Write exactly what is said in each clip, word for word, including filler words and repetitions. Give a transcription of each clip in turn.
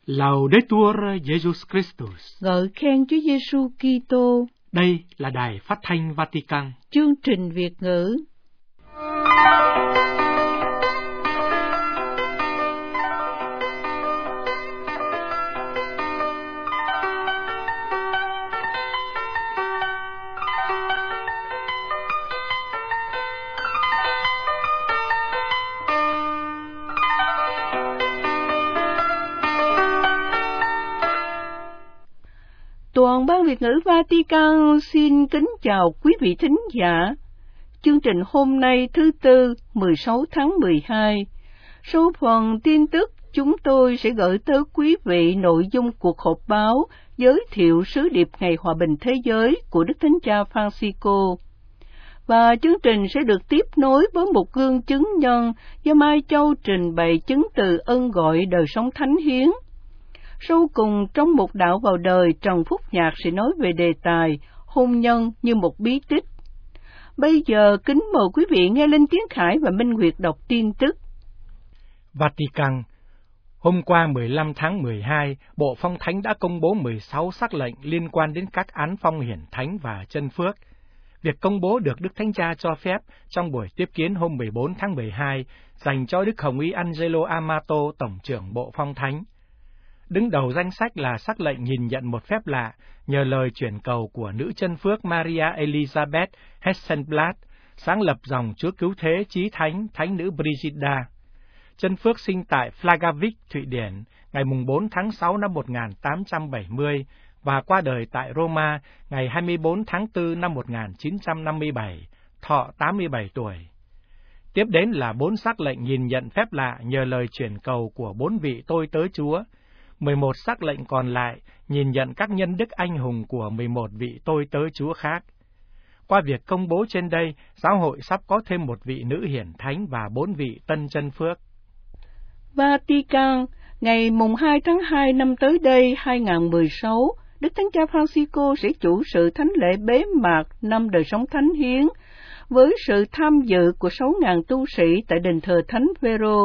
Laudetur Jesus Christus. Ngợi khen Chúa Giêsu Kitô. Đây là Đài Phát thanh Vatican. Chương trình Việt ngữ. Toàn ban Việt ngữ Vatican xin kính chào quý vị thính giả. Chương trình hôm nay thứ Tư, mười sáu tháng mười hai. Sau phần tin tức, chúng tôi sẽ gửi tới quý vị nội dung cuộc họp báo giới thiệu sứ điệp Ngày Hòa bình Thế giới của Đức Thánh Cha Francisco. Và chương trình sẽ được tiếp nối với một gương chứng nhân do Mai Châu trình bày chứng từ ân gọi đời sống thánh hiến. Sau cùng, trong một đạo vào đời, Trần Phúc Nhạc sẽ nói về đề tài hôn nhân như một bí tích. Bây giờ, kính mời quý vị nghe Linh Tiến Khải và Minh Nguyệt đọc tin tức. Vatican. Hôm qua mười lăm tháng mười hai, Bộ Phong Thánh đã công bố mười sáu sắc lệnh liên quan đến các án phong hiển thánh và chân phước. Việc công bố được Đức Thánh Cha cho phép trong buổi tiếp kiến hôm mười bốn tháng mười hai dành cho Đức Hồng Y Angelo Amato, Tổng trưởng Bộ Phong Thánh. Đứng đầu danh sách là sắc lệnh nhìn nhận một phép lạ nhờ lời chuyển cầu của nữ chân phước Maria Elizabeth Hessenblatt, sáng lập dòng Chúa Cứu Thế Chí Thánh Thánh nữ Brigida. Chân phước sinh tại Flagavik, Thụy Điển, ngày bốn tháng sáu năm một nghìn tám trăm bảy mươi và qua đời tại Roma ngày hai mươi bốn tháng tư năm một nghìn chín trăm năm mươi bảy, thọ tám mươi bảy tuổi. Tiếp đến là bốn sắc lệnh nhìn nhận phép lạ nhờ lời chuyển cầu của bốn vị tôi tớ Chúa. mười một sắc lệnh còn lại nhìn nhận các nhân đức anh hùng của mười một vị tôi tớ Chúa khác. Qua việc công bố trên đây, giáo hội sắp có thêm một vị nữ hiển thánh và bốn vị tân chân phước. Vatican, ngày mùng hai tháng hai năm tới đây hai nghìn không trăm mười sáu, Đức Thánh Cha Francisco sẽ chủ sự thánh lễ bế mạc năm đời sống thánh hiến với sự tham dự của sáu nghìn tu sĩ tại đền thờ Thánh Phêrô.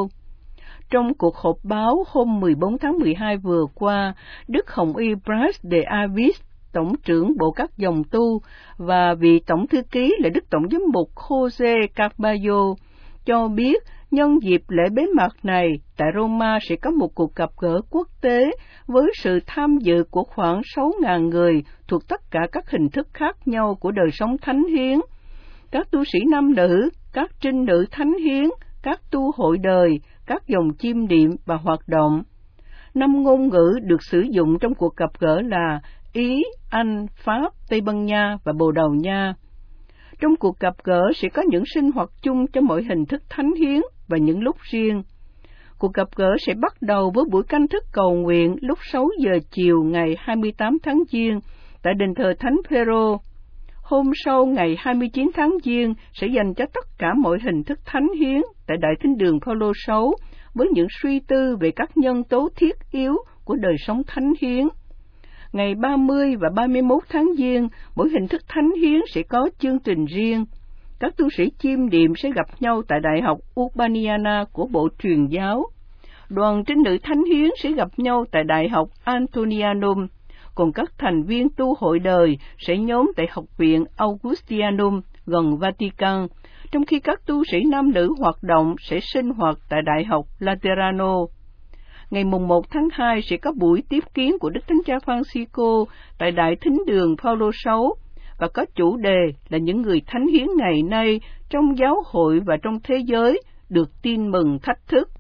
Trong cuộc họp báo hôm mười bốn tháng mười hai vừa qua, Đức Hồng Y Bryce de Avis, Tổng trưởng Bộ các dòng tu, và vị Tổng thư ký là Đức Tổng giám mục Jose Carballo cho biết nhân dịp lễ bế mạc này, tại Roma sẽ có một cuộc gặp gỡ quốc tế với sự tham dự của khoảng sáu nghìn người thuộc tất cả các hình thức khác nhau của đời sống thánh hiến. Các tu sĩ nam nữ, các trinh nữ thánh hiến, các tu hội đời, các dòng chiêm niệm và hoạt động. Năm ngôn ngữ được sử dụng trong cuộc gặp gỡ là Ý, Anh, Pháp, Tây Ban Nha và Bồ Đào Nha. Trong cuộc gặp gỡ sẽ có những sinh hoạt chung cho mỗi hình thức thánh hiến và những lúc riêng. Cuộc gặp gỡ sẽ bắt đầu với buổi canh thức cầu nguyện lúc sáu giờ chiều ngày hai mươi tám tháng Giêng tại đền thờ Thánh Phêrô. Hôm sau ngày hai mươi chín tháng Giêng sẽ dành cho tất cả mọi hình thức thánh hiến tại Đại Thính đường Phaolô sáu với những suy tư về các nhân tố thiết yếu của đời sống thánh hiến. Ngày ba mươi và ba mươi mốt tháng Giêng, mỗi hình thức thánh hiến sẽ có chương trình riêng. Các tu sĩ chiêm niệm sẽ gặp nhau tại Đại học Urbaniana của Bộ Truyền giáo. Đoàn trinh nữ thánh hiến sẽ gặp nhau tại Đại học Antonianum, còn các thành viên tu hội đời sẽ nhóm tại Học viện Augustianum gần Vatican, trong khi các tu sĩ nam nữ hoạt động sẽ sinh hoạt tại Đại học Laterano. Ngày mùng một tháng hai sẽ có buổi tiếp kiến của Đức Thánh Cha Francisco tại Đại Thính đường Phaolô sáu và có chủ đề là những người thánh hiến ngày nay trong giáo hội và trong thế giới được tin mừng thách thức.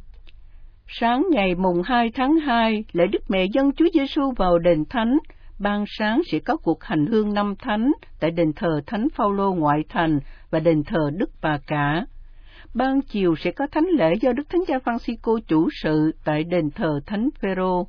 Sáng ngày mùng hai tháng hai, lễ Đức Mẹ Dân Chúa Giêsu vào đền thánh. Ban sáng sẽ có cuộc hành hương năm thánh tại đền thờ Thánh Phaolô ngoại thành và đền thờ Đức Bà Cả. Ban chiều sẽ có thánh lễ do Đức Thánh Cha Francisco chủ sự tại đền thờ Thánh Phêrô.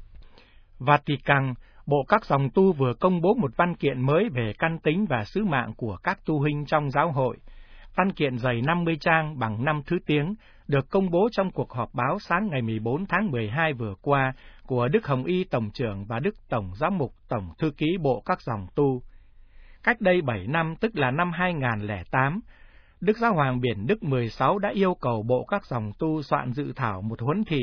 Vatican, Bộ các dòng tu vừa công bố một văn kiện mới về căn tính và sứ mạng của các tu huynh trong giáo hội. Văn kiện dày năm mươi trang bằng năm thứ tiếng, được công bố trong cuộc họp báo sáng ngày mười bốn tháng mười hai vừa qua của Đức Hồng Y Tổng trưởng và Đức Tổng giám mục Tổng thư ký Bộ các dòng tu. Cách đây bảy năm, tức là năm hai nghìn không trăm lẻ tám, Đức Giáo hoàng Biển Đức mười sáu đã yêu cầu Bộ các dòng tu soạn dự thảo một huấn thị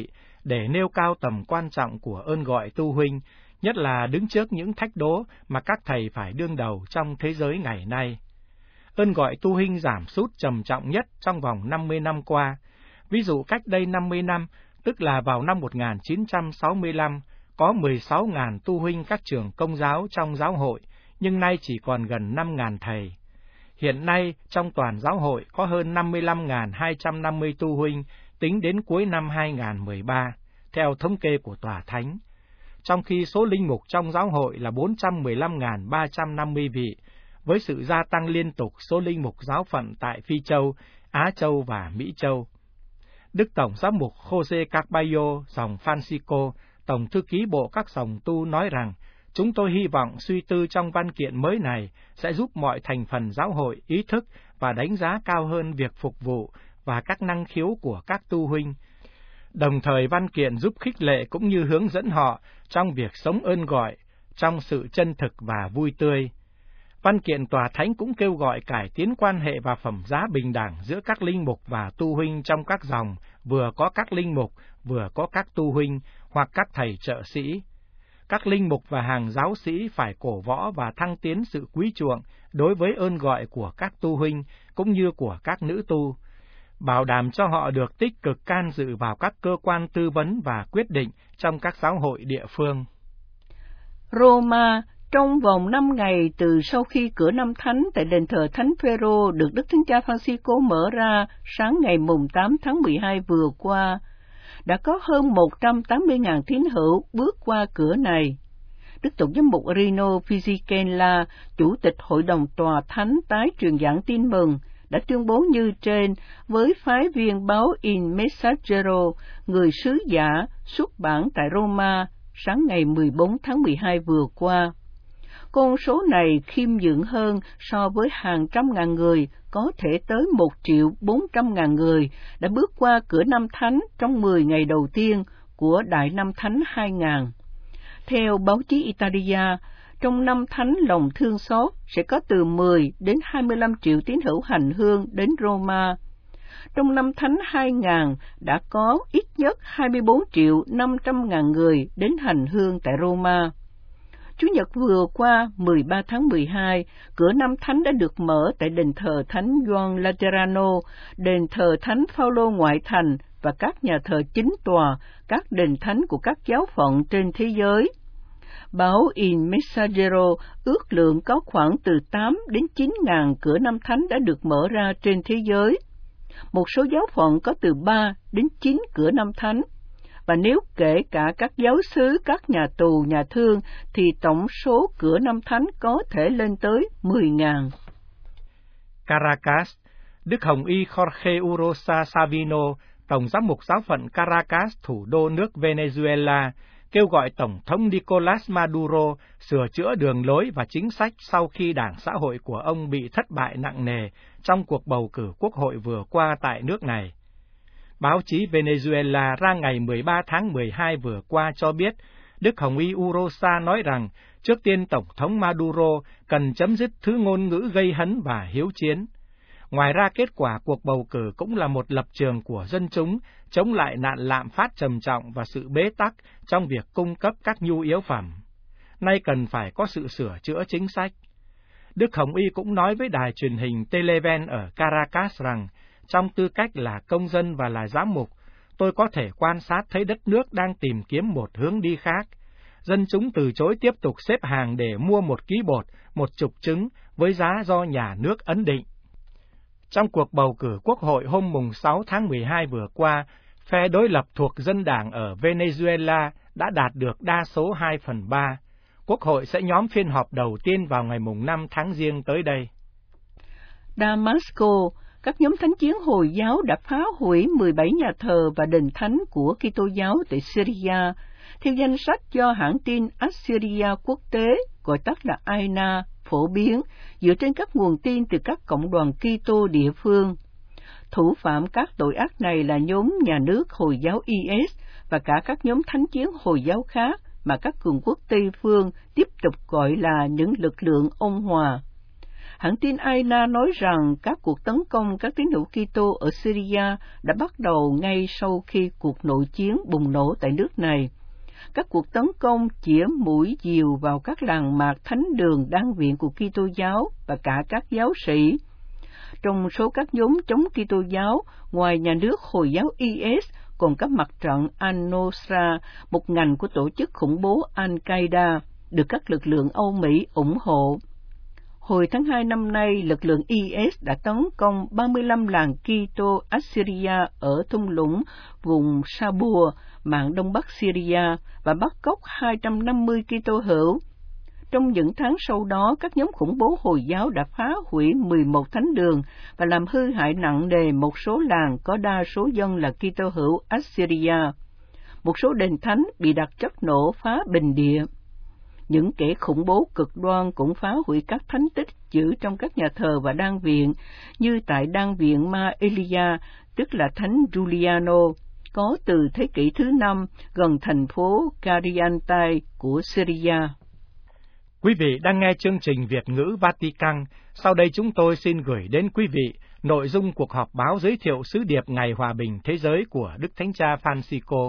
để nêu cao tầm quan trọng của ơn gọi tu huynh, nhất là đứng trước những thách đố mà các thầy phải đương đầu trong thế giới ngày nay. Ơn gọi tu huynh giảm sút trầm trọng nhất trong vòng năm mươi năm qua. Ví dụ cách đây năm mươi năm, tức là vào năm một nghìn chín trăm sáu mươi lăm, có mười sáu nghìn tu huynh các trường công giáo trong giáo hội, nhưng nay chỉ còn gần năm nghìn thầy. Hiện nay, trong toàn giáo hội có hơn năm mươi lăm nghìn hai trăm năm mươi tu huynh, tính đến cuối năm hai nghìn mười ba, theo thống kê của Tòa Thánh. Trong khi số linh mục trong giáo hội là bốn trăm mười lăm nghìn ba trăm năm mươi vị, với sự gia tăng liên tục số linh mục giáo phận tại Phi Châu, Á Châu và Mỹ Châu. Đức Tổng giám mục Jose Carballo, dòng Francisco, Tổng thư ký Bộ các dòng tu nói rằng, chúng tôi hy vọng suy tư trong văn kiện mới này sẽ giúp mọi thành phần giáo hội ý thức và đánh giá cao hơn việc phục vụ và các năng khiếu của các tu huynh. Đồng thời văn kiện giúp khích lệ cũng như hướng dẫn họ trong việc sống ơn gọi, trong sự chân thực và vui tươi. Văn kiện Tòa Thánh cũng kêu gọi cải tiến quan hệ và phẩm giá bình đẳng giữa các linh mục và tu huynh trong các dòng, vừa có các linh mục, vừa có các tu huynh hoặc các thầy trợ sĩ. Các linh mục và hàng giáo sĩ phải cổ võ và thăng tiến sự quý chuộng đối với ơn gọi của các tu huynh cũng như của các nữ tu, bảo đảm cho họ được tích cực can dự vào các cơ quan tư vấn và quyết định trong các giáo hội địa phương. Roma, trong vòng năm ngày từ sau khi cửa năm thánh tại đền thờ Thánh Phêrô được Đức Thánh Cha Francisco mở ra sáng ngày mùng tám tháng mười hai vừa qua, đã có hơn một trăm tám mươi nghìn tín hữu bước qua cửa này. Đức Tổng giám mục Rino Fisichella, Chủ tịch Hội đồng Tòa Thánh tái truyền giảng tin mừng, đã tuyên bố như trên với phái viên báo Il Messaggero, người sứ giả xuất bản tại Roma, sáng ngày mười bốn tháng mười hai vừa qua. Con số này khiêm nhượng hơn so với hàng trăm ngàn người, có thể tới một triệu bốn trăm ngàn người đã bước qua cửa năm thánh trong mười ngày đầu tiên của Đại Năm Thánh hai nghìn. Theo báo chí Italia, trong năm thánh lòng thương xót sẽ có từ mười đến hai mươi lăm triệu tín hữu hành hương đến Roma. Trong năm thánh hai nghìn đã có ít nhất hai mươi bốn triệu năm trăm ngàn người đến hành hương tại Roma. Chủ nhật vừa qua, mười ba tháng mười hai, cửa năm thánh đã được mở tại đền thờ Thánh Gioan Laterano, đền thờ Thánh Phaolô ngoại thành và các nhà thờ chính tòa, các đền thánh của các giáo phận trên thế giới. Báo Il Messaggero ước lượng có khoảng từ tám đến chín ngàn cửa năm thánh đã được mở ra trên thế giới. Một số giáo phận có từ ba đến chín cửa năm thánh. Và nếu kể cả các giáo xứ, các nhà tù, nhà thương, thì tổng số cửa năm thánh có thể lên tới mười ngàn. Caracas, Đức Hồng Y Jorge Urosa Savino, Tổng giám mục giáo phận Caracas, thủ đô nước Venezuela, kêu gọi Tổng thống Nicolas Maduro sửa chữa đường lối và chính sách sau khi Đảng Xã hội của ông bị thất bại nặng nề trong cuộc bầu cử quốc hội vừa qua tại nước này. Báo chí Venezuela ra ngày mười ba tháng mười hai vừa qua cho biết, Đức Hồng Y Urosa nói rằng, trước tiên Tổng thống Maduro cần chấm dứt thứ ngôn ngữ gây hấn và hiếu chiến. Ngoài ra, kết quả cuộc bầu cử cũng là một lập trường của dân chúng chống lại nạn lạm phát trầm trọng và sự bế tắc trong việc cung cấp các nhu yếu phẩm. Nay cần phải có sự sửa chữa chính sách. Đức Hồng Y cũng nói với đài truyền hình Televen ở Caracas rằng, trong tư cách là công dân và là giám mục, tôi có thể quan sát thấy đất nước đang tìm kiếm một hướng đi khác. Dân chúng từ chối tiếp tục xếp hàng để mua một ký bột, một chục trứng với giá do nhà nước ấn định. Trong cuộc bầu cử quốc hội hôm mùng sáu tháng mười hai vừa qua, phe đối lập thuộc dân đảng ở Venezuela đã đạt được đa số hai phần ba. Quốc hội sẽ nhóm phiên họp đầu tiên vào ngày mùng năm tháng Giêng tới đây. Damasco, các nhóm thánh chiến Hồi giáo đã phá hủy mười bảy nhà thờ và đền thánh của Kitô giáo tại Syria, theo danh sách do hãng tin Assyria quốc tế, gọi tắt là a i en a, phổ biến, dựa trên các nguồn tin từ các cộng đoàn Kitô địa phương. Thủ phạm các tội ác này là nhóm nhà nước Hồi giáo i ét và cả các nhóm thánh chiến Hồi giáo khác mà các cường quốc Tây phương tiếp tục gọi là những lực lượng ôn hòa. Hãng tin i en a nói rằng các cuộc tấn công các tín hữu Kitô ở Syria đã bắt đầu ngay sau khi cuộc nội chiến bùng nổ tại nước này. Các cuộc tấn công chĩa mũi dìu vào các làng mạc thánh đường đan viện của Kitô giáo và cả các giáo sĩ. Trong số các nhóm chống Kitô giáo, ngoài nhà nước Hồi giáo i ét, còn các mặt trận Al-Nusra, một ngành của tổ chức khủng bố Al-Qaeda, được các lực lượng Âu Mỹ ủng hộ. Hồi tháng hai năm nay, lực lượng i ét đã tấn công ba mươi lăm làng Kitô Assyria ở thung lũng vùng Sabur, mạn đông bắc Syria, và bắt cóc hai trăm năm mươi Kitô hữu. Trong những tháng sau đó, các nhóm khủng bố Hồi giáo đã phá hủy mười một thánh đường và làm hư hại nặng nề một số làng có đa số dân là Kitô hữu Assyria. Một số đền thánh bị đặt chất nổ phá bình địa. Những kẻ khủng bố cực đoan cũng phá hủy các thánh tích giữ trong các nhà thờ và đan viện, như tại đan viện Ma Elia, tức là Thánh Giuliano, có từ thế kỷ thứ năm gần thành phố Cariantay của Syria. Quý vị đang nghe chương trình Việt ngữ Vatican. Sau đây chúng tôi xin gửi đến quý vị nội dung cuộc họp báo giới thiệu sứ điệp Ngày Hòa bình Thế giới của Đức Thánh Cha Francisco.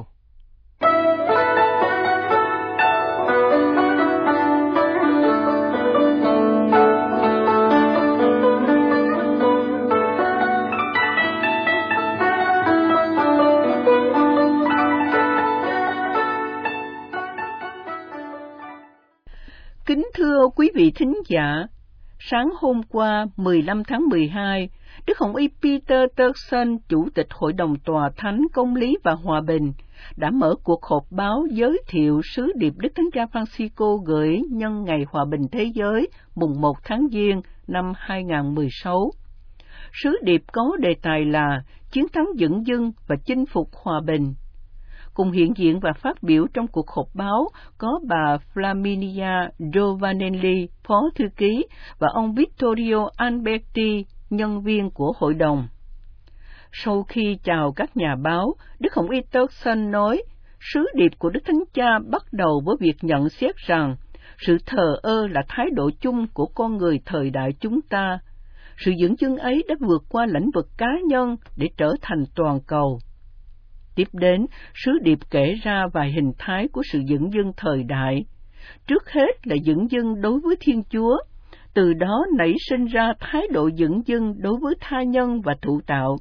Kính thưa quý vị thính giả, sáng hôm qua mười lăm tháng mười hai, Đức Hồng Y Peter Turkson, Chủ tịch Hội đồng Tòa Thánh Công lý và Hòa bình, đã mở cuộc họp báo giới thiệu sứ điệp Đức Thánh Cha Francisco gửi nhân Ngày Hòa bình Thế giới mùng một tháng Giêng năm hai nghìn không trăm mười sáu. Sứ điệp có đề tài là Chiến thắng dửng dưng và chinh phục hòa bình. Cùng hiện diện và phát biểu trong cuộc họp báo có bà Flaminia Giovanelli, Phó Thư ký, và ông Vittorio Alberti, nhân viên của hội đồng. Sau khi chào các nhà báo, Đức Hồng Y Turkson nói, sứ điệp của Đức Thánh Cha bắt đầu với việc nhận xét rằng sự thờ ơ là thái độ chung của con người thời đại chúng ta. Sự dửng dưng ấy đã vượt qua lĩnh vực cá nhân để trở thành toàn cầu. Tiếp đến, sứ điệp kể ra vài hình thái của sự dửng dưng thời đại. Trước hết là dửng dưng đối với Thiên Chúa, từ đó nảy sinh ra thái độ dửng dưng đối với tha nhân và thụ tạo.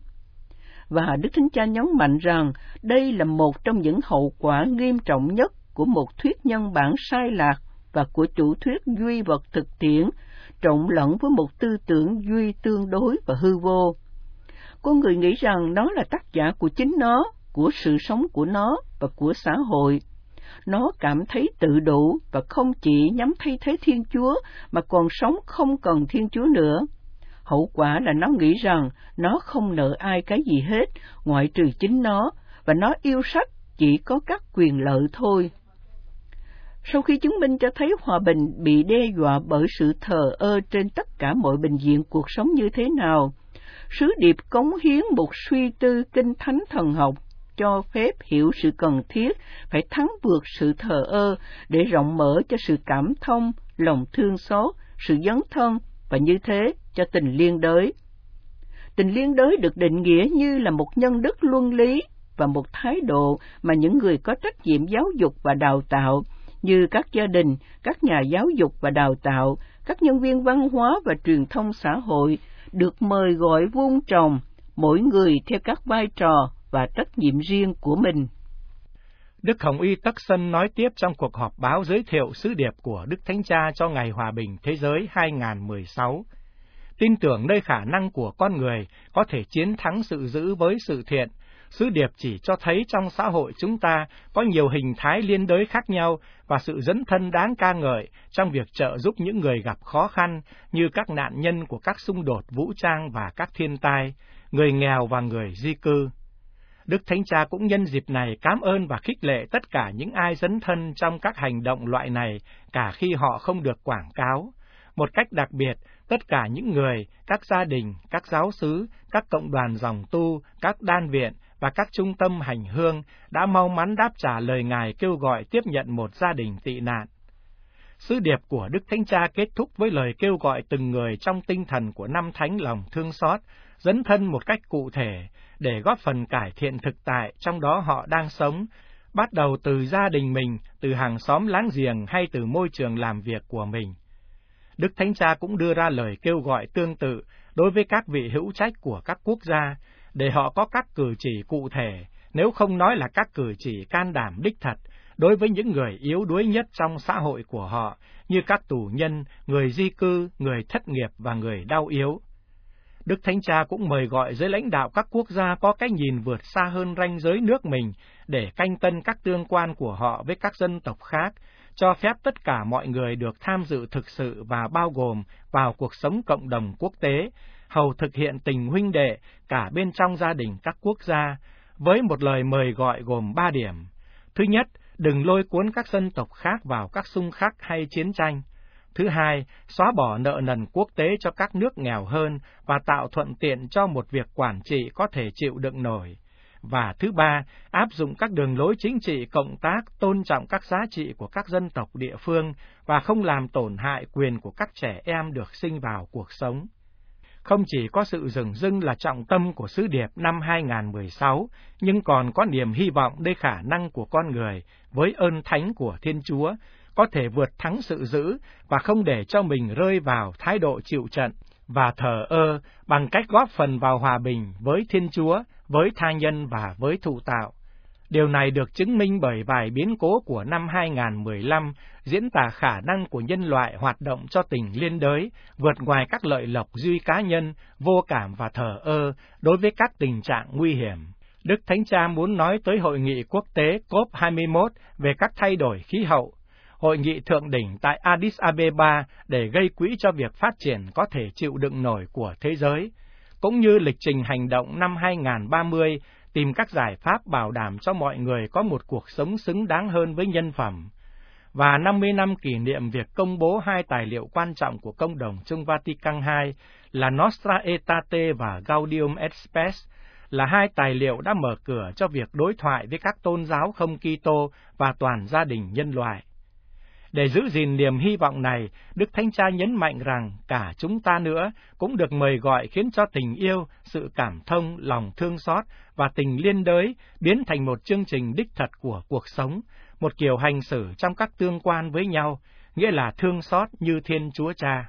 Và Đức Thánh Cha nhấn mạnh rằng đây là một trong những hậu quả nghiêm trọng nhất của một thuyết nhân bản sai lạc và của chủ thuyết duy vật thực tiễn, trộn lẫn với một tư tưởng duy tương đối và hư vô. Con người nghĩ rằng nó là tác giả của chính nó, của sự sống của nó và của xã hội. Nó cảm thấy tự đủ và không chỉ nhắm thay thế Thiên Chúa mà còn sống không cần Thiên Chúa nữa. Hậu quả là nó nghĩ rằng nó không nợ ai cái gì hết ngoại trừ chính nó, và nó yêu sách chỉ có các quyền lợi thôi. Sau khi chứng minh cho thấy hòa bình bị đe dọa bởi sự thờ ơ trên tất cả mọi bình diện cuộc sống như thế nào, sứ điệp cống hiến một suy tư kinh thánh thần học cho phép hiểu sự cần thiết phải thắng vượt sự thờ ơ để rộng mở cho sự cảm thông, lòng thương xót, sự dấn thân và như thế cho tình liên đới. Tình liên đới được định nghĩa như là một nhân đức luân lý và một thái độ mà những người có trách nhiệm giáo dục và đào tạo như các gia đình, các nhà giáo dục và đào tạo, các nhân viên văn hóa và truyền thông xã hội được mời gọi vun trồng, mỗi người theo các vai trò và trách nhiệm riêng của mình. Đức Hồng Y Turkson nói tiếp trong cuộc họp báo giới thiệu sứ điệp của Đức Thánh Cha cho Ngày Hòa bình Thế giới hai nghìn không trăm mười sáu. Tin tưởng nơi khả năng của con người có thể chiến thắng sự dữ với sự thiện, sứ điệp chỉ cho thấy trong xã hội chúng ta có nhiều hình thái liên đới khác nhau và sự dấn thân đáng ca ngợi trong việc trợ giúp những người gặp khó khăn như các nạn nhân của các xung đột vũ trang và các thiên tai, người nghèo và người di cư. Đức Thánh Cha cũng nhân dịp này cảm ơn và khích lệ tất cả những ai dấn thân trong các hành động loại này, cả khi họ không được quảng cáo. Một cách đặc biệt, tất cả những người, các gia đình, các giáo xứ, các cộng đoàn dòng tu, các đan viện và các trung tâm hành hương đã mau mắn đáp trả lời Ngài kêu gọi tiếp nhận một gia đình tị nạn. Sứ điệp của Đức Thánh Cha kết thúc với lời kêu gọi từng người trong tinh thần của năm thánh lòng thương xót, dấn thân một cách cụ thể để góp phần cải thiện thực tại trong đó họ đang sống, bắt đầu từ gia đình mình, từ hàng xóm láng giềng hay từ môi trường làm việc của mình. Đức Thánh Cha cũng đưa ra lời kêu gọi tương tự đối với các vị hữu trách của các quốc gia, để họ có các cử chỉ cụ thể, nếu không nói là các cử chỉ can đảm đích thật, đối với những người yếu đuối nhất trong xã hội của họ, như các tù nhân, người di cư, người thất nghiệp và người đau yếu. Đức Thánh Cha cũng mời gọi giới lãnh đạo các quốc gia có cái nhìn vượt xa hơn ranh giới nước mình để canh tân các tương quan của họ với các dân tộc khác, cho phép tất cả mọi người được tham dự thực sự và bao gồm vào cuộc sống cộng đồng quốc tế, hầu thực hiện tình huynh đệ cả bên trong gia đình các quốc gia, với một lời mời gọi gồm ba điểm. Thứ nhất, đừng lôi cuốn các dân tộc khác vào các xung khắc hay chiến tranh. Thứ hai, xóa bỏ nợ nần quốc tế cho các nước nghèo hơn và tạo thuận tiện cho một việc quản trị có thể chịu đựng nổi. Và thứ ba, áp dụng các đường lối chính trị cộng tác, tôn trọng các giá trị của các dân tộc địa phương và không làm tổn hại quyền của các trẻ em được sinh vào cuộc sống. Không chỉ có sự dửng dưng là trọng tâm của sứ điệp năm hai nghìn không trăm mười sáu, nhưng còn có niềm hy vọng nơi khả năng của con người với ơn thánh của Thiên Chúa, có thể vượt thắng sự dữ và không để cho mình rơi vào thái độ chịu trận và thờ ơ bằng cách góp phần vào hòa bình với Thiên Chúa, với tha nhân và với thụ tạo. Điều này được chứng minh bởi vài biến cố của năm hai nghìn không trăm mười lăm, diễn tả khả năng của nhân loại hoạt động cho tình liên đới, vượt ngoài các lợi lộc duy cá nhân, vô cảm và thờ ơ đối với các tình trạng nguy hiểm. Đức Thánh Cha muốn nói tới Hội nghị quốc tế C O P hai mươi mốt về các thay đổi khí hậu, Hội nghị thượng đỉnh tại Addis Abeba để gây quỹ cho việc phát triển có thể chịu đựng nổi của thế giới, cũng như lịch trình hành động năm hai nghìn không trăm ba mươi, tìm các giải pháp bảo đảm cho mọi người có một cuộc sống xứng đáng hơn với nhân phẩm, và năm mươi năm kỷ niệm việc công bố hai tài liệu quan trọng của Công đồng Chung Vatican hai là Nostra Aetate và Gaudium et Spes, là hai tài liệu đã mở cửa cho việc đối thoại với các tôn giáo không Kitô và toàn gia đình nhân loại. Để giữ gìn niềm hy vọng này, Đức Thánh Cha nhấn mạnh rằng cả chúng ta nữa cũng được mời gọi khiến cho tình yêu, sự cảm thông, lòng thương xót và tình liên đới biến thành một chương trình đích thật của cuộc sống, một kiểu hành xử trong các tương quan với nhau, nghĩa là thương xót như Thiên Chúa Cha.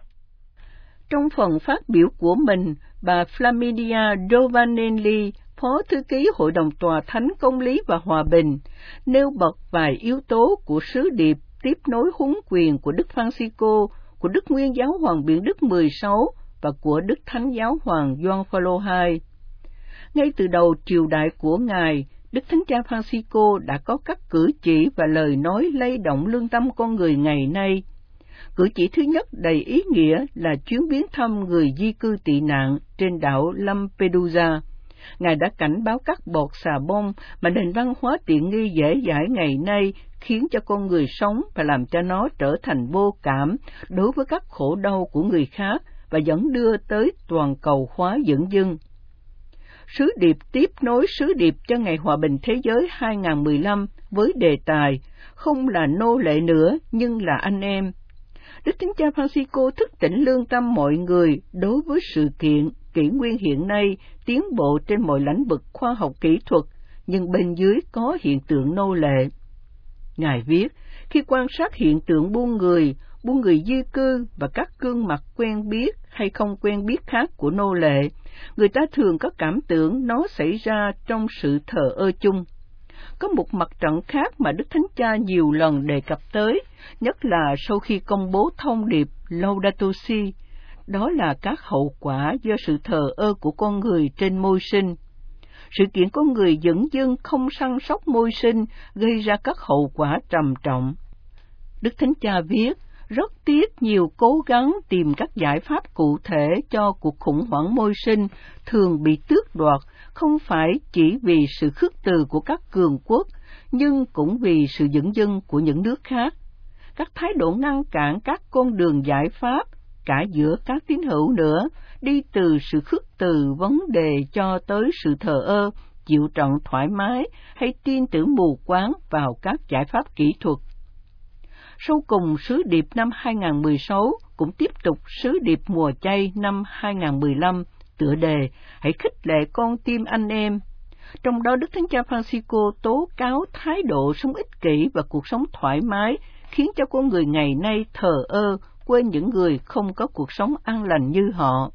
Trong phần phát biểu của mình, bà Flaminia Giovanelli, Phó Thư ký Hội đồng Tòa Thánh Công lý và Hòa bình, nêu bật vài yếu tố của sứ điệp tiếp nối huấn quyền của Đức Francisco, của Đức Nguyên Giáo Hoàng Biển Đức mười sáu và của Đức Thánh Giáo Hoàng Gioan Phaolô hai. Ngay từ đầu triều đại của Ngài, Đức Thánh Cha Francisco đã có các cử chỉ và lời nói lay động lương tâm con người ngày nay. Cử chỉ thứ nhất đầy ý nghĩa là chuyến viếng thăm người di cư tị nạn trên đảo Lampedusa. Ngài đã cảnh báo các bọt xà bông mà nền văn hóa tiện nghi dễ dãi ngày nay khiến cho con người sống và làm cho nó trở thành vô cảm đối với các khổ đau của người khác và dẫn đưa tới toàn cầu hóa dửng dưng. Sứ điệp tiếp nối sứ điệp cho Ngày Hòa bình Thế giới hai nghìn không trăm mười lăm với đề tài không là nô lệ nữa nhưng là anh em. Đức Thánh Cha Francisco thức tỉnh lương tâm mọi người đối với sự kiện kỷ nguyên hiện nay tiến bộ trên mọi lĩnh vực khoa học kỹ thuật, nhưng bên dưới có hiện tượng nô lệ. Ngài viết, khi quan sát hiện tượng buôn người, buôn người di cư và các gương mặt quen biết hay không quen biết khác của nô lệ, người ta thường có cảm tưởng nó xảy ra trong sự thờ ơ chung. Có một mặt trận khác mà Đức Thánh Cha nhiều lần đề cập tới, nhất là sau khi công bố thông điệp Laudato Si, đó là các hậu quả do sự thờ ơ của con người trên môi sinh. Sự kiện con người dửng dưng không săn sóc môi sinh gây ra các hậu quả trầm trọng. Đức Thánh Cha viết, rất tiếc nhiều cố gắng tìm các giải pháp cụ thể cho cuộc khủng hoảng môi sinh thường bị tước đoạt, không phải chỉ vì sự khước từ của các cường quốc, nhưng cũng vì sự dửng dưng của những nước khác. Các thái độ ngăn cản các con đường giải pháp, cả giữa các tín hữu nữa, đi từ sự khước từ vấn đề cho tới sự thờ ơ, chịu trận thoải mái hay tin tưởng mù quáng vào các giải pháp kỹ thuật. Sau cùng, sứ điệp năm hai nghìn không trăm mười sáu cũng tiếp tục sứ điệp mùa chay năm hai nghìn không trăm mười lăm, tựa đề Hãy khích lệ con tim anh em. Trong đó, Đức Thánh Cha Francisco tố cáo thái độ sống ích kỷ và cuộc sống thoải mái khiến cho con người ngày nay thờ ơ, quên những người không có cuộc sống an lành như họ.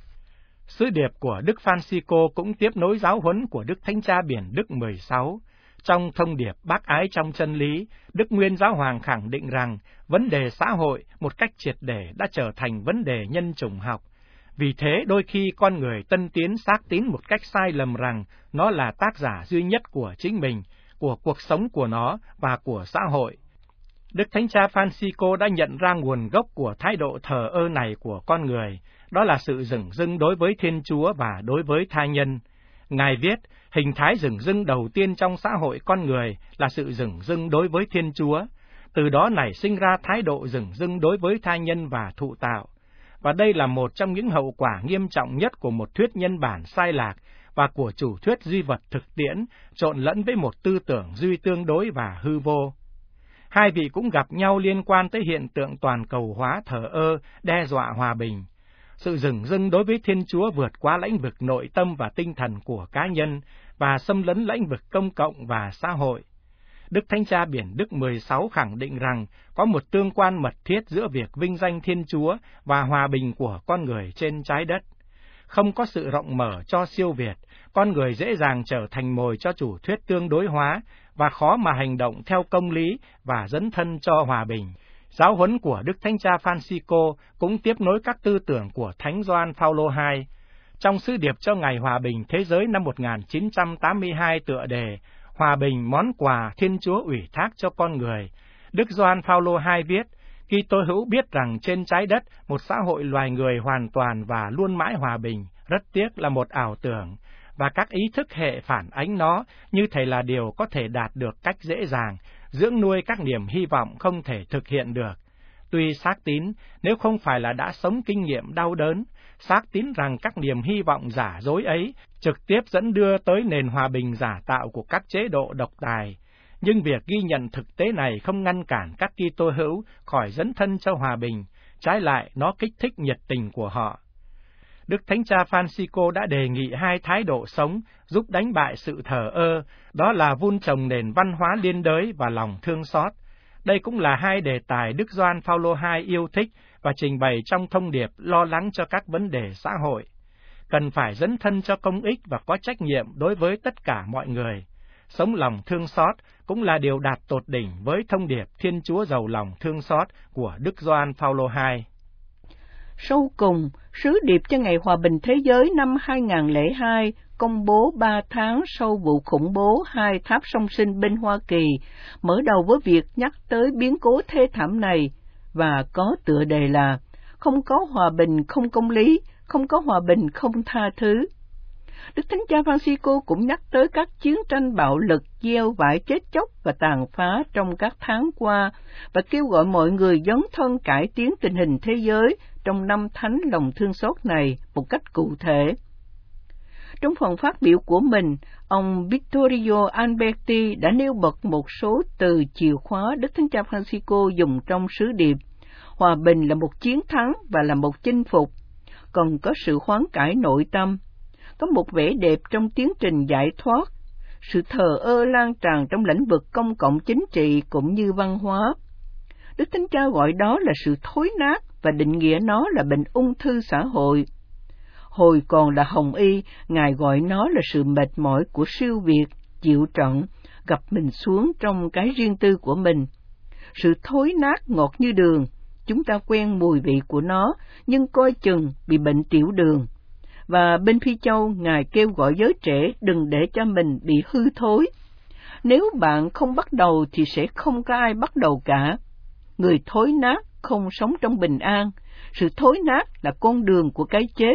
Sứ điệp của Đức Francisco cũng tiếp nối giáo huấn của Đức Thánh Cha Biển Đức mười sáu. Trong thông điệp bác ái trong chân lý, Đức Nguyên Giáo Hoàng khẳng định rằng vấn đề xã hội một cách triệt để đã trở thành vấn đề nhân chủng học. Vì thế, đôi khi con người tân tiến xác tín một cách sai lầm rằng nó là tác giả duy nhất của chính mình, của cuộc sống của nó và của xã hội. Đức Thánh Cha Francisco đã nhận ra nguồn gốc của thái độ thờ ơ này của con người, đó là sự dửng dưng đối với Thiên Chúa và đối với tha nhân. Ngài viết, hình thái dửng dưng đầu tiên trong xã hội con người là sự dửng dưng đối với Thiên Chúa, từ đó nảy sinh ra thái độ dửng dưng đối với tha nhân và thụ tạo. Và đây là một trong những hậu quả nghiêm trọng nhất của một thuyết nhân bản sai lạc và của chủ thuyết duy vật thực tiễn trộn lẫn với một tư tưởng duy tương đối và hư vô. Hai vị cũng gặp nhau liên quan tới hiện tượng toàn cầu hóa thờ ơ, đe dọa hòa bình. Sự dửng dưng đối với Thiên Chúa vượt qua lĩnh vực nội tâm và tinh thần của cá nhân và xâm lấn lĩnh vực công cộng và xã hội. Đức Thánh Cha Biển Đức mười sáu khẳng định rằng có một tương quan mật thiết giữa việc vinh danh Thiên Chúa và hòa bình của con người trên trái đất. Không có sự rộng mở cho siêu việt, con người dễ dàng trở thành mồi cho chủ thuyết tương đối hóa và khó mà hành động theo công lý và dấn thân cho hòa bình. Giáo huấn của Đức Thánh Cha Francisco cũng tiếp nối các tư tưởng của Thánh Gioan Phaolô hai. Trong sứ điệp cho Ngày Hòa bình Thế giới năm một nghìn chín trăm tám mươi hai tựa đề Hòa bình món quà Thiên Chúa ủy thác cho con người, Đức Gioan Phaolô hai viết, Kitô hữu biết rằng trên trái đất một xã hội loài người hoàn toàn và luôn mãi hòa bình, rất tiếc là một ảo tưởng, và các ý thức hệ phản ánh nó như thể là điều có thể đạt được cách dễ dàng, dưỡng nuôi các niềm hy vọng không thể thực hiện được. Tuy xác tín, nếu không phải là đã sống kinh nghiệm đau đớn, xác tín rằng các niềm hy vọng giả dối ấy trực tiếp dẫn đưa tới nền hòa bình giả tạo của các chế độ độc tài. Nhưng việc ghi nhận thực tế này không ngăn cản các Kitô hữu khỏi dấn thân cho hòa bình, trái lại nó kích thích nhiệt tình của họ. Đức Thánh Cha Francisco đã đề nghị hai thái độ sống giúp đánh bại sự thờ ơ, đó là vun trồng nền văn hóa liên đới và lòng thương xót. Đây cũng là hai đề tài Đức Gioan Phaolô hai yêu thích và trình bày trong thông điệp lo lắng cho các vấn đề xã hội. Cần phải dấn thân cho công ích và có trách nhiệm đối với tất cả mọi người. Sống lòng thương xót cũng là điều đạt tột đỉnh với thông điệp Thiên Chúa giàu lòng thương xót của Đức Gioan Phaolô hai. Sau cùng, sứ điệp cho Ngày Hòa bình Thế giới năm hai nghìn không trăm lẻ hai công bố ba tháng sau vụ khủng bố hai tháp song sinh bên Hoa Kỳ, mở đầu với việc nhắc tới biến cố thê thảm này, và có tựa đề là Không có hòa bình không công lý, không có hòa bình không tha thứ. Đức Thánh Cha Francisco cũng nhắc tới các chiến tranh bạo lực, gieo vãi chết chóc và tàn phá trong các tháng qua, và kêu gọi mọi người dấn thân cải tiến tình hình thế giới trong năm thánh lòng thương xót này một cách cụ thể. Trong phần phát biểu của mình, ông Vittorio Alberti đã nêu bật một số từ chìa khóa Đức Thánh Cha Francisco dùng trong sứ điệp. Hòa bình là một chiến thắng và là một chinh phục, còn có sự hoán cải nội tâm, có một vẻ đẹp trong tiến trình giải thoát, sự thờ ơ lan tràn trong lĩnh vực công cộng chính trị cũng như văn hóa. Đức Thánh Cha gọi đó là sự thối nát và định nghĩa nó là bệnh ung thư xã hội. Hồi còn là Hồng Y, Ngài gọi nó là sự mệt mỏi của siêu việt, chịu trận, gặp mình xuống trong cái riêng tư của mình. Sự thối nát ngọt như đường, chúng ta quen mùi vị của nó, nhưng coi chừng bị bệnh tiểu đường. Và bên Phi Châu, Ngài kêu gọi giới trẻ đừng để cho mình bị hư thối. Nếu bạn không bắt đầu thì sẽ không có ai bắt đầu cả. Người thối nát không sống trong bình an, sự thối nát là con đường của cái chết.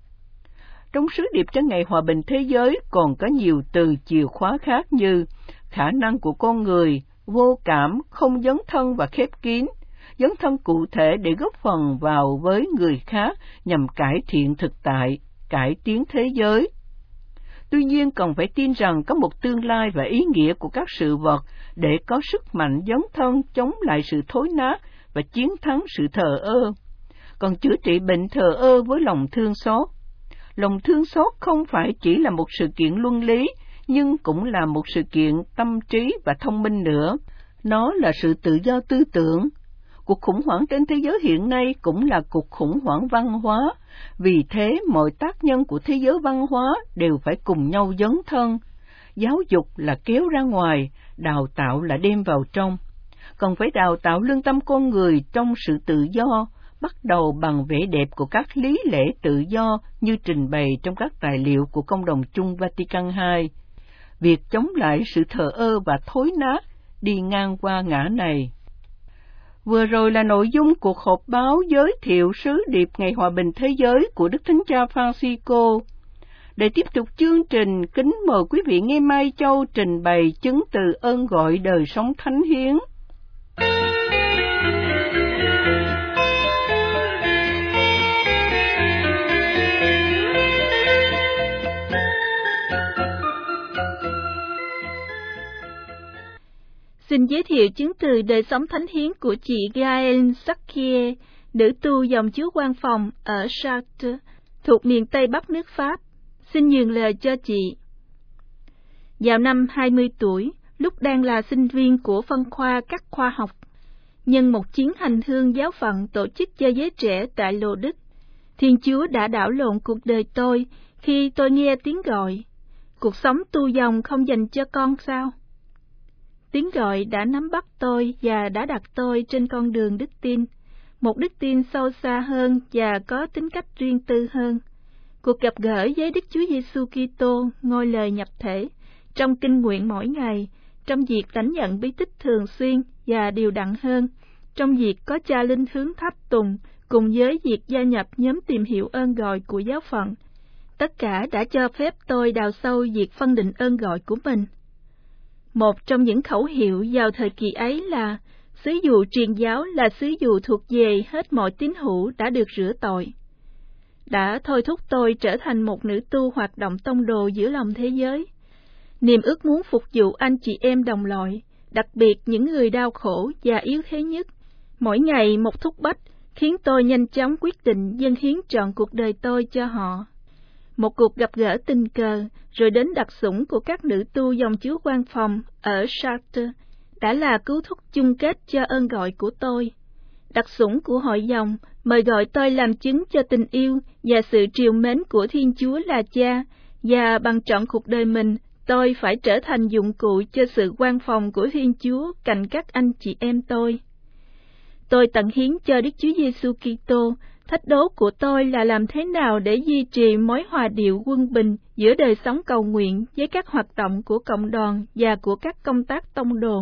Trong sứ điệp cho Ngày Hòa bình Thế giới còn có nhiều từ chìa khóa khác như khả năng của con người, vô cảm, không dấn thân và khép kín, dấn thân cụ thể để góp phần vào với người khác nhằm cải thiện thực tại, cải tiến thế giới. Tuy nhiên còn phải tin rằng có một tương lai và ý nghĩa của các sự vật để có sức mạnh dấn thân chống lại sự thối nát và chiến thắng sự thờ ơ. Còn chữa trị bệnh thờ ơ với lòng thương xót. Lòng thương xót không phải chỉ là một sự kiện luân lý, nhưng cũng là một sự kiện tâm trí và thông minh nữa. Nó là sự tự do tư tưởng. Cuộc khủng hoảng trên thế giới hiện nay cũng là cuộc khủng hoảng văn hóa. Vì thế, mọi tác nhân của thế giới văn hóa đều phải cùng nhau dấn thân. Giáo dục là kéo ra ngoài, đào tạo là đem vào trong. Còn phải đào tạo lương tâm con người trong sự tự do, bắt đầu bằng vẻ đẹp của các lý lẽ tự do như trình bày trong các tài liệu của Công đồng chung Vatican hai. Việc chống lại sự thờ ơ và thối nát đi ngang qua ngã này. Vừa rồi là nội dung cuộc họp báo giới thiệu sứ điệp Ngày Hòa bình Thế giới của Đức Thánh Cha Francisco. Để tiếp tục chương trình, kính mời quý vị nghe Mai Châu trình bày chứng từ ơn gọi đời sống thánh hiến. Xin giới thiệu chứng từ đời sống thánh hiến của chị Gaëlle Jacquier, nữ tu dòng Chúa Quan Phòng ở Chartres, thuộc miền Tây Bắc nước Pháp. Xin nhường lời cho chị. Vào năm hai mươi tuổi, lúc đang là sinh viên của phân khoa các khoa học, nhân một chuyến hành hương giáo phận tổ chức cho giới trẻ tại Lô Đức, Thiên Chúa đã đảo lộn cuộc đời tôi khi tôi nghe tiếng gọi, cuộc sống tu dòng không dành cho con sao? Tiếng gọi đã nắm bắt tôi và đã đặt tôi trên con đường đức tin, một đức tin sâu xa hơn và có tính cách riêng tư hơn. Cuộc gặp gỡ với Đức Chúa Giêsu Kitô ngôi lời nhập thể, trong kinh nguyện mỗi ngày, trong việc lãnh nhận bí tích thường xuyên và điều đặn hơn, trong việc có cha linh hướng tháp tùng, cùng với việc gia nhập nhóm tìm hiểu ơn gọi của giáo phận, tất cả đã cho phép tôi đào sâu việc phân định ơn gọi của mình. Một trong những khẩu hiệu vào thời kỳ ấy là sứ vụ truyền giáo là sứ vụ thuộc về hết mọi tín hữu đã được rửa tội, đã thôi thúc tôi trở thành một nữ tu hoạt động tông đồ giữa lòng thế giới. Niềm ước muốn phục vụ anh chị em đồng loại, đặc biệt những người đau khổ và yếu thế nhất, mỗi ngày một thúc bách, khiến tôi nhanh chóng quyết định dâng hiến trọn cuộc đời tôi cho họ. Một cuộc gặp gỡ tình cờ, rồi đến đặc sủng của các nữ tu dòng Chúa Quan Phòng ở Chartres, đã là cứu thúc chung kết cho ơn gọi của tôi. Đặc sủng của hội dòng mời gọi tôi làm chứng cho tình yêu và sự trìu mến của Thiên Chúa là Cha, và bằng trọn cuộc đời mình, tôi phải trở thành dụng cụ cho sự quan phòng của Thiên Chúa cạnh các anh chị em tôi. Tôi tận hiến cho Đức Chúa Giêsu Kitô. Thách đố của tôi là làm thế nào để duy trì mối hòa điệu quân bình giữa đời sống cầu nguyện với các hoạt động của cộng đoàn và của các công tác tông đồ.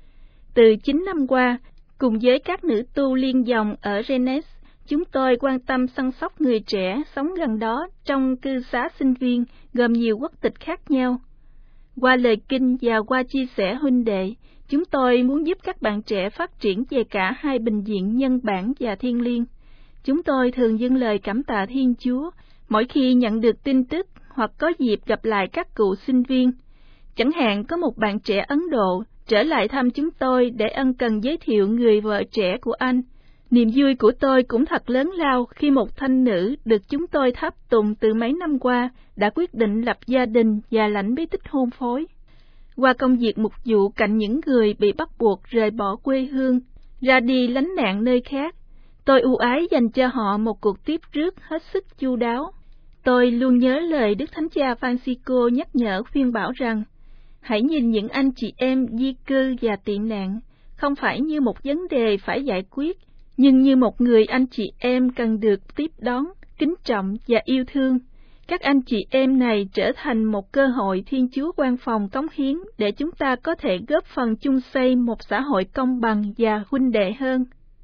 Từ chín năm qua, cùng với các nữ tu liên dòng ở Rennes, chúng tôi quan tâm săn sóc người trẻ sống gần đó trong cư xá sinh viên gồm nhiều quốc tịch khác nhau. Qua lời kinh và qua chia sẻ huynh đệ, chúng tôi muốn giúp các bạn trẻ phát triển về cả hai bình diện nhân bản và thiêng liêng. Chúng tôi thường dâng lời cảm tạ Thiên Chúa mỗi khi nhận được tin tức hoặc có dịp gặp lại các cựu sinh viên. Chẳng hạn có một bạn trẻ Ấn Độ trở lại thăm chúng tôi để ân cần giới thiệu người vợ trẻ của anh. Niềm vui của tôi cũng thật lớn lao khi một thanh nữ được chúng tôi tháp tùng từ mấy năm qua đã quyết định lập gia đình và lãnh bí tích hôn phối. Qua công việc mục vụ cạnh những người bị bắt buộc rời bỏ quê hương, ra đi lánh nạn nơi khác, tôi ưu ái dành cho họ một cuộc tiếp rước hết sức chu đáo. Tôi luôn nhớ lời Đức Thánh Cha Francisco nhắc nhở khuyên bảo rằng, hãy nhìn những anh chị em di cư và tị nạn, không phải như một vấn đề phải giải quyết, nhưng như một người anh chị em cần được tiếp đón, kính trọng và yêu thương. Các anh chị em này trở thành một cơ hội Thiên Chúa quan phòng cống hiến để chúng ta có thể góp phần chung xây một xã hội công bằng và huynh đệ hơn.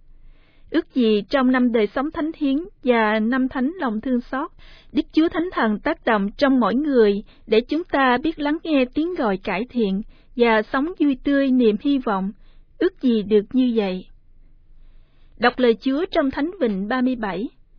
Ước gì trong năm đời sống thánh hiến và năm thánh lòng thương xót, Đức Chúa Thánh Thần tác động trong mỗi người để chúng ta biết lắng nghe tiếng gọi cải thiện và sống vui tươi niềm hy vọng. Ước gì được như vậy. Đọc lời Chúa trong Thánh Vịnh ba mươi bảy.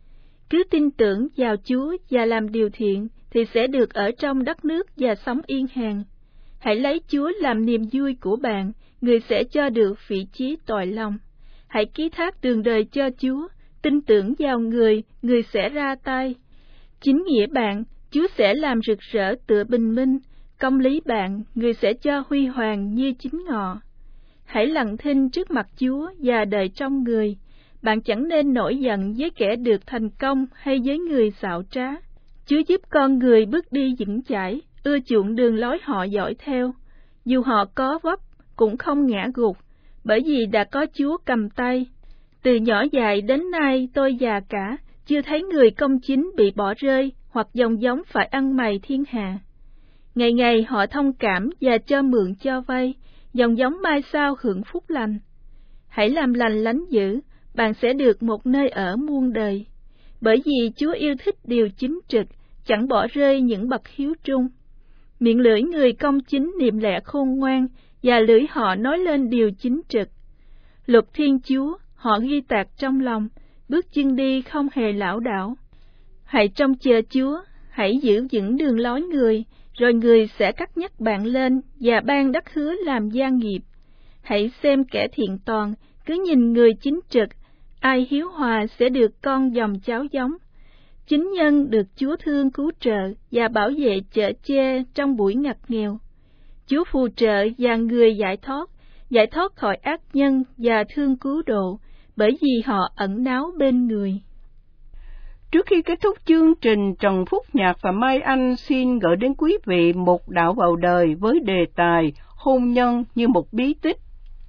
Cứ tin tưởng vào Chúa và làm điều thiện thì sẽ được ở trong đất nước và sống yên hàng. Hãy lấy Chúa làm niềm vui của bạn, người sẽ cho được vị trí tội lòng. Hãy ký thác đường đời cho Chúa, tin tưởng vào người, người sẽ ra tay. Chính nghĩa bạn, Chúa sẽ làm rực rỡ tựa bình minh, công lý bạn, người sẽ cho huy hoàng như chính ngọ. Hãy lặng thinh trước mặt Chúa và đợi trong người. Bạn chẳng nên nổi giận với kẻ được thành công hay với người xạo trá. Chúa giúp con người bước đi vững chãi, ưa chuộng đường lối họ dõi theo. Dù họ có vấp, cũng không ngã gục, bởi vì đã có Chúa cầm tay. Từ nhỏ dài đến nay tôi già cả, chưa thấy người công chính bị bỏ rơi hoặc dòng giống phải ăn mày thiên hạ. Ngày ngày họ thông cảm và cho mượn cho vay, dòng giống mai sau hưởng phúc lành. Hãy làm lành lánh dữ, bạn sẽ được một nơi ở muôn đời. Bởi vì Chúa yêu thích điều chính trực, chẳng bỏ rơi những bậc hiếu trung. Miệng lưỡi người công chính niệm lẽ khôn ngoan, và lưỡi họ nói lên điều chính trực. Luật Thiên Chúa họ ghi tạc trong lòng, bước chân đi không hề lảo đảo. Hãy trông chờ Chúa, hãy giữ vững đường lối người, rồi người sẽ cắt nhắc bạn lên và ban đất hứa làm gia nghiệp. Hãy xem kẻ thiện toàn, cứ nhìn người chính trực, ai hiếu hòa sẽ được con dòng cháu giống. Chính nhân được Chúa thương cứu trợ và bảo vệ chở che trong buổi ngặt nghèo. Chúa phù trợ và người giải thoát, giải thoát khỏi ác nhân và thương cứu độ, bởi vì họ ẩn náu bên người. Trước khi kết thúc chương trình, Trần Phúc Nhạc và Mai Anh xin gửi đến quý vị một đạo vào đời với đề tài hôn nhân như một bí tích.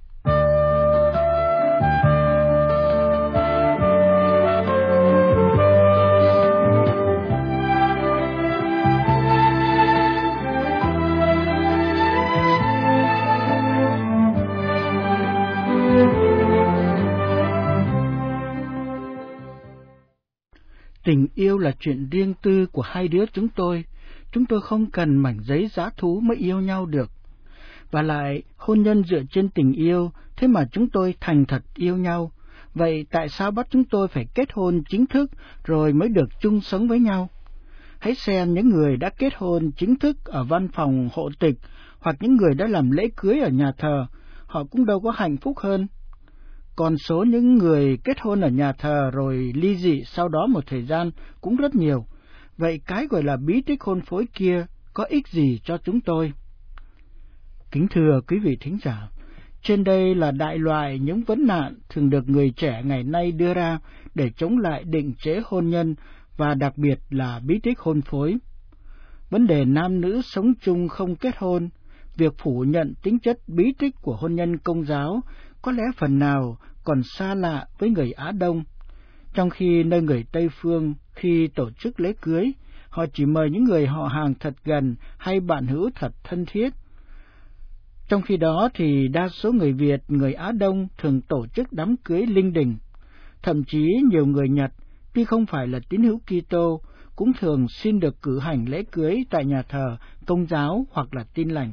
Tình yêu là chuyện riêng tư của hai đứa chúng tôi. Chúng tôi không cần mảnh giấy giá thú mới yêu nhau được. Và lại, hôn nhân dựa trên tình yêu, thế mà chúng tôi thành thật yêu nhau. Vậy tại sao bắt chúng tôi phải kết hôn chính thức rồi mới được chung sống với nhau? Hãy xem những người đã kết hôn chính thức ở văn phòng hộ tịch, hoặc những người đã làm lễ cưới ở nhà thờ, họ cũng đâu có hạnh phúc hơn. Còn số những người kết hôn ở nhà thờ rồi ly dị sau đó một thời gian cũng rất nhiều. Vậy cái gọi là bí tích hôn phối kia có ích gì cho chúng tôi? Kính thưa quý vị thính giả, trên đây là đại loại những vấn nạn thường được người trẻ ngày nay đưa ra để chống lại định chế hôn nhân và đặc biệt là bí tích hôn phối. Vấn đề nam nữ sống chung không kết hôn, việc phủ nhận tính chất bí tích của hôn nhân Công giáo có lẽ phần nào còn xa lạ với người Á Đông, trong khi nơi người Tây Phương khi tổ chức lễ cưới, họ chỉ mời những người họ hàng thật gần hay bạn hữu thật thân thiết. Trong khi đó thì đa số người Việt, người Á Đông thường tổ chức đám cưới linh đình. Thậm chí nhiều người Nhật, tuy không phải là tín hữu Kitô, cũng thường xin được cử hành lễ cưới tại nhà thờ Công giáo hoặc là Tin lành.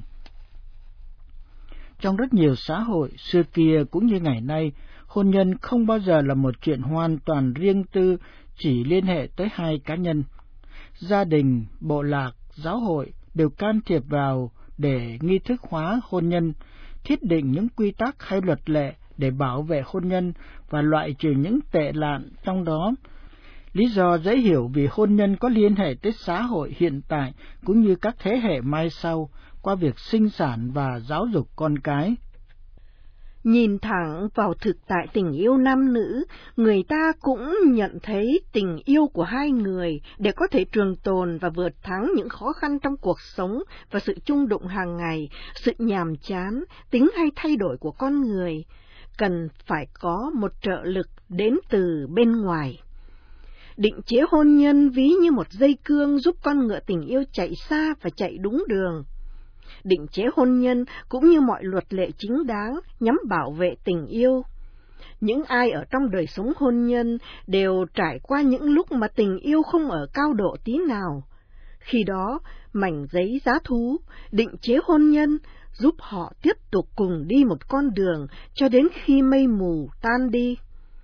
Trong rất nhiều xã hội xưa kia cũng như ngày nay, hôn nhân không bao giờ là một chuyện hoàn toàn riêng tư, chỉ liên hệ tới hai cá nhân. Gia đình, bộ lạc, giáo hội đều can thiệp vào để nghi thức hóa hôn nhân, thiết định những quy tắc hay luật lệ để bảo vệ hôn nhân và loại trừ những tệ nạn trong đó. Lý do dễ hiểu vì hôn nhân có liên hệ tới xã hội hiện tại cũng như các thế hệ mai sau qua việc sinh sản và giáo dục con cái. Nhìn thẳng vào thực tại tình yêu nam nữ, người ta cũng nhận thấy tình yêu của hai người để có thể trường tồn và vượt thắng những khó khăn trong cuộc sống và sự chung đụng hàng ngày, sự nhàm chán, tính hay thay đổi của con người, cần phải có một trợ lực đến từ bên ngoài. Định chế hôn nhân ví như một dây cương giúp con ngựa tình yêu chạy xa và chạy đúng đường. Định chế hôn nhân cũng như mọi luật lệ chính đáng nhằm bảo vệ tình yêu. Những ai ở trong đời sống hôn nhân đều trải qua những lúc mà tình yêu không ở cao độ tí nào. Khi đó, mảnh giấy giá thú, định chế hôn nhân giúp họ tiếp tục cùng đi một con đường cho đến khi mây mù tan đi.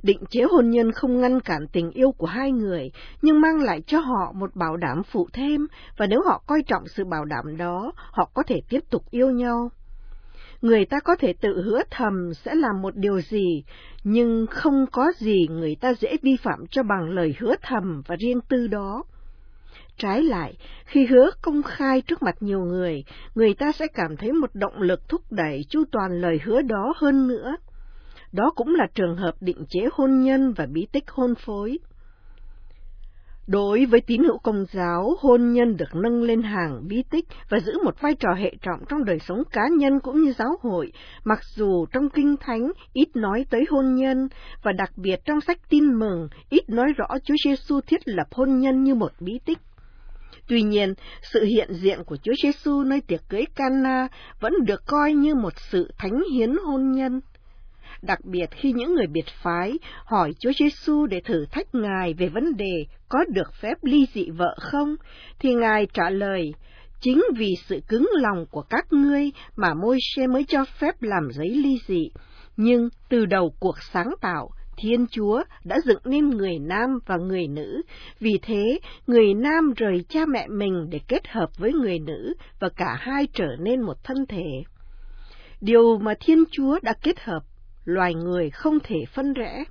Định chế hôn nhân không ngăn cản tình yêu của hai người, nhưng mang lại cho họ một bảo đảm phụ thêm, và nếu họ coi trọng sự bảo đảm đó, họ có thể tiếp tục yêu nhau. Người ta có thể tự hứa thầm sẽ làm một điều gì, nhưng không có gì người ta dễ vi phạm cho bằng lời hứa thầm và riêng tư đó. Trái lại, khi hứa công khai trước mặt nhiều người, người ta sẽ cảm thấy một động lực thúc đẩy chu toàn lời hứa đó hơn nữa. Đó cũng là trường hợp định chế hôn nhân và bí tích hôn phối. Đối với tín hữu Công giáo, hôn nhân được nâng lên hàng bí tích và giữ một vai trò hệ trọng trong đời sống cá nhân cũng như giáo hội, mặc dù trong Kinh Thánh ít nói tới hôn nhân, và đặc biệt trong sách Tin Mừng ít nói rõ Chúa Giêsu thiết lập hôn nhân như một bí tích. Tuy nhiên, sự hiện diện của Chúa Giêsu nơi tiệc cưới Cana vẫn được coi như một sự thánh hiến hôn nhân. Đặc biệt khi những người biệt phái hỏi Chúa Giêsu để thử thách Ngài về vấn đề có được phép ly dị vợ không, thì Ngài trả lời, chính vì sự cứng lòng của các ngươi mà Môi-se mới cho phép làm giấy ly dị, nhưng từ đầu cuộc sáng tạo, Thiên Chúa đã dựng nên người nam và người nữ, vì thế người nam rời cha mẹ mình để kết hợp với người nữ và cả hai trở nên một thân thể. Điều mà Thiên Chúa đã kết hợp, loài người không thể phân rẽ.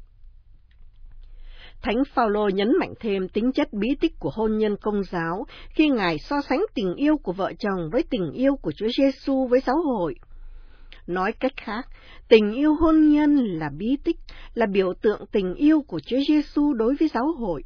Thánh Phaolô nhấn mạnh thêm tính chất bí tích của hôn nhân Công giáo khi Ngài so sánh tình yêu của vợ chồng với tình yêu của Chúa Giêsu với giáo hội. Nói cách khác, tình yêu hôn nhân là bí tích, là biểu tượng tình yêu của Chúa Giêsu đối với giáo hội.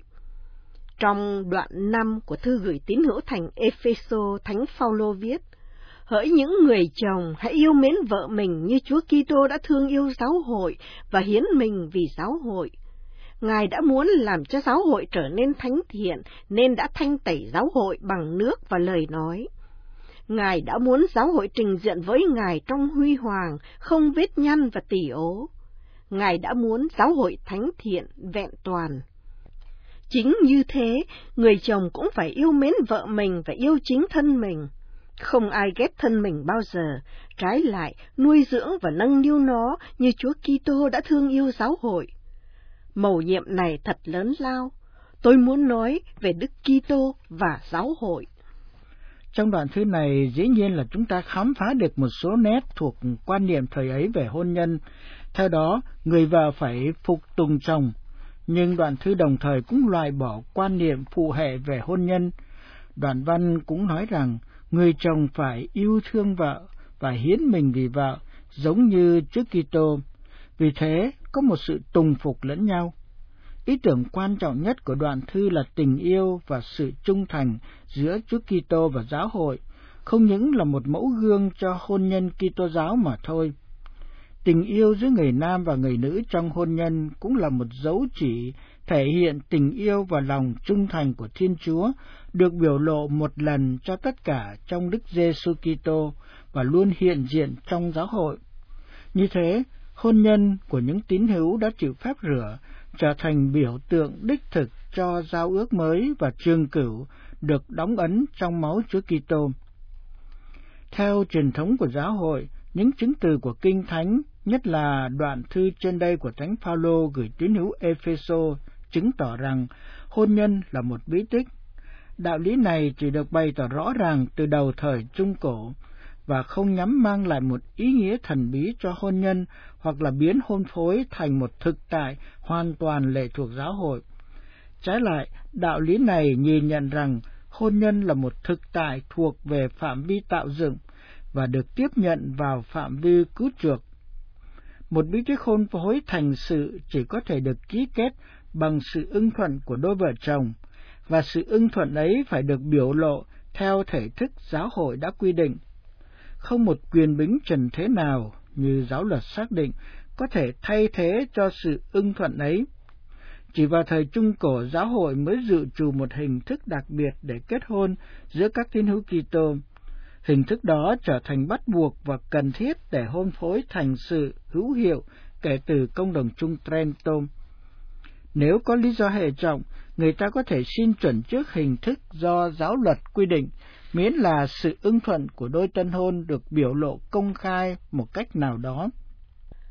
Trong đoạn năm của thư gửi tín hữu thành Ê-phê-sô, Thánh Phaolô viết: Hỡi những người chồng, hãy yêu mến vợ mình như Chúa Kitô đã thương yêu giáo hội và hiến mình vì giáo hội. Ngài đã muốn làm cho giáo hội trở nên thánh thiện, nên đã thanh tẩy giáo hội bằng nước và lời nói. Ngài đã muốn giáo hội trình diện với Ngài trong huy hoàng, không vết nhăn và tỉ ố. Ngài đã muốn giáo hội thánh thiện, vẹn toàn. Chính như thế, người chồng cũng phải yêu mến vợ mình và yêu chính thân mình. Không ai ghét thân mình bao giờ, trái lại nuôi dưỡng và nâng niu nó như Chúa Kitô đã thương yêu giáo hội. Mầu nhiệm này thật lớn lao. Tôi muốn nói về Đức Kitô và giáo hội. Trong đoạn thư này, dĩ nhiên là chúng ta khám phá được một số nét thuộc quan niệm thời ấy về hôn nhân. Theo đó, người vợ phải phục tùng chồng, nhưng đoạn thư đồng thời cũng loại bỏ quan niệm phụ hệ về hôn nhân. Đoạn văn cũng nói rằng, người chồng phải yêu thương vợ và hiến mình vì vợ, giống như Chúa Kitô. Vì thế, có một sự tùng phục lẫn nhau. Ý tưởng quan trọng nhất của đoạn thư là tình yêu và sự trung thành giữa Chúa Kitô và giáo hội, không những là một mẫu gương cho hôn nhân Kitô giáo mà thôi. Tình yêu giữa người nam và người nữ trong hôn nhân cũng là một dấu chỉ thể hiện tình yêu và lòng trung thành của Thiên Chúa, được biểu lộ một lần cho tất cả trong Đức Giêsu Kitô và luôn hiện diện trong giáo hội. Như thế, hôn nhân của những tín hữu đã chịu phép rửa trở thành biểu tượng đích thực cho giao ước mới và trường cửu được đóng ấn trong máu Chúa Kitô. Theo truyền thống của giáo hội, những chứng từ của Kinh Thánh, nhất là đoạn thư trên đây của Thánh Phaolô gửi tín hữu Ê-phê-sô, chứng tỏ rằng hôn nhân là một bí tích. Đạo lý này chỉ được bày tỏ rõ ràng từ đầu thời Trung Cổ và không nhắm mang lại một ý nghĩa thần bí cho hôn nhân hoặc là biến hôn phối thành một thực tại hoàn toàn lệ thuộc giáo hội. Trái lại, đạo lý này nhìn nhận rằng hôn nhân là một thực tại thuộc về phạm vi tạo dựng và được tiếp nhận vào phạm vi cứu chuộc. Một bí tích hôn phối thành sự chỉ có thể được ký kết bằng sự ưng thuận của đôi vợ chồng, và sự ưng thuận ấy phải được biểu lộ theo thể thức giáo hội đã quy định. Không một quyền bính trần thế nào, như giáo luật xác định, có thể thay thế cho sự ưng thuận ấy. Chỉ vào thời Trung Cổ, giáo hội mới dự trù một hình thức đặc biệt để kết hôn giữa các tín hữu Kitô. Hình thức đó trở thành bắt buộc và cần thiết để hôn phối thành sự hữu hiệu kể từ Công đồng chung Trento. Nếu có lý do hệ trọng, người ta có thể xin chuẩn trước hình thức do giáo luật quy định, miễn là sự ưng thuận của đôi tân hôn được biểu lộ công khai một cách nào đó.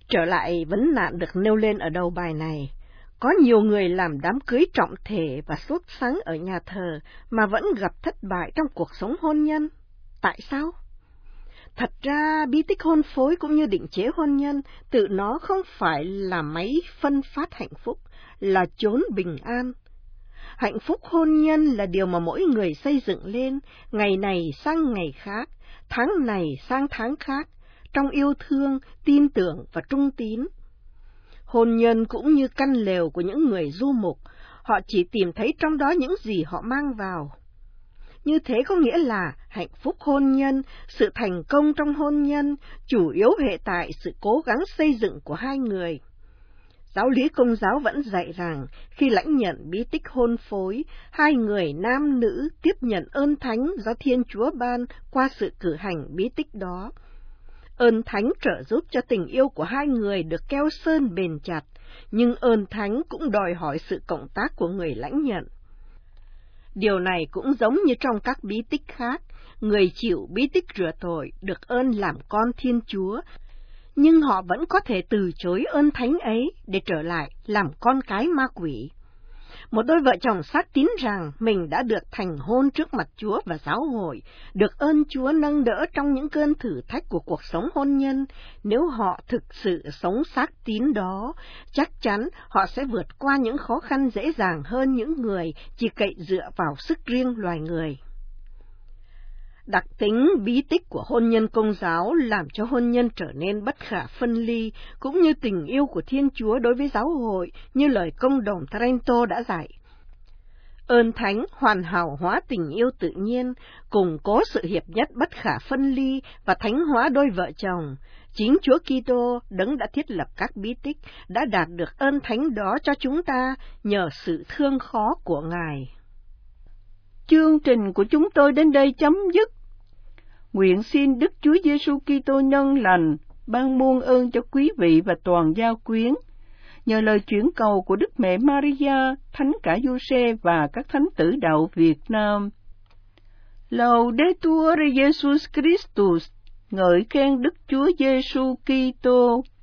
Trở lại vấn nạn được nêu lên ở đầu bài này, có nhiều người làm đám cưới trọng thể và sốt sắng ở nhà thờ mà vẫn gặp thất bại trong cuộc sống hôn nhân. Tại sao? Thật ra, bí tích hôn phối cũng như định chế hôn nhân, tự nó không phải là máy phân phát hạnh phúc, là chốn bình an. Hạnh phúc hôn nhân là điều mà mỗi người xây dựng lên, ngày này sang ngày khác, tháng này sang tháng khác, trong yêu thương, tin tưởng và trung tín. Hôn nhân cũng như căn lều của những người du mục, họ chỉ tìm thấy trong đó những gì họ mang vào. Như thế có nghĩa là hạnh phúc hôn nhân, sự thành công trong hôn nhân, chủ yếu hệ tại sự cố gắng xây dựng của hai người. Giáo lý Công giáo vẫn dạy rằng, khi lãnh nhận bí tích hôn phối, hai người nam nữ tiếp nhận ơn thánh do Thiên Chúa ban qua sự cử hành bí tích đó. Ơn thánh trợ giúp cho tình yêu của hai người được keo sơn bền chặt, nhưng ơn thánh cũng đòi hỏi sự cộng tác của người lãnh nhận. Điều này cũng giống như trong các bí tích khác, người chịu bí tích rửa tội được ơn làm con Thiên Chúa, nhưng họ vẫn có thể từ chối ơn thánh ấy để trở lại làm con cái ma quỷ. Một đôi vợ chồng xác tín rằng mình đã được thành hôn trước mặt Chúa và giáo hội, được ơn Chúa nâng đỡ trong những cơn thử thách của cuộc sống hôn nhân. Nếu họ thực sự sống xác tín đó, chắc chắn họ sẽ vượt qua những khó khăn dễ dàng hơn những người chỉ cậy dựa vào sức riêng loài người. Đặc tính bí tích của hôn nhân Công giáo làm cho hôn nhân trở nên bất khả phân ly, cũng như tình yêu của Thiên Chúa đối với giáo hội, như lời Công đồng Trento đã dạy. Ơn thánh hoàn hảo hóa tình yêu tự nhiên, củng cố sự hiệp nhất bất khả phân ly và thánh hóa đôi vợ chồng. Chính Chúa Kitô, đấng đã thiết lập các bí tích, đã đạt được ơn thánh đó cho chúng ta nhờ sự thương khó của Ngài. Chương trình của chúng tôi đến đây chấm dứt. Nguyện xin Đức Chúa Giêsu Kitô nhân lành ban muôn ơn cho quý vị và toàn gia quyến. Nhờ lời chuyển cầu của Đức Mẹ Maria, Thánh cả Giuse và các thánh tử đạo Việt Nam. Laudetur Jesus Christus, ngợi khen Đức Chúa Giêsu Kitô.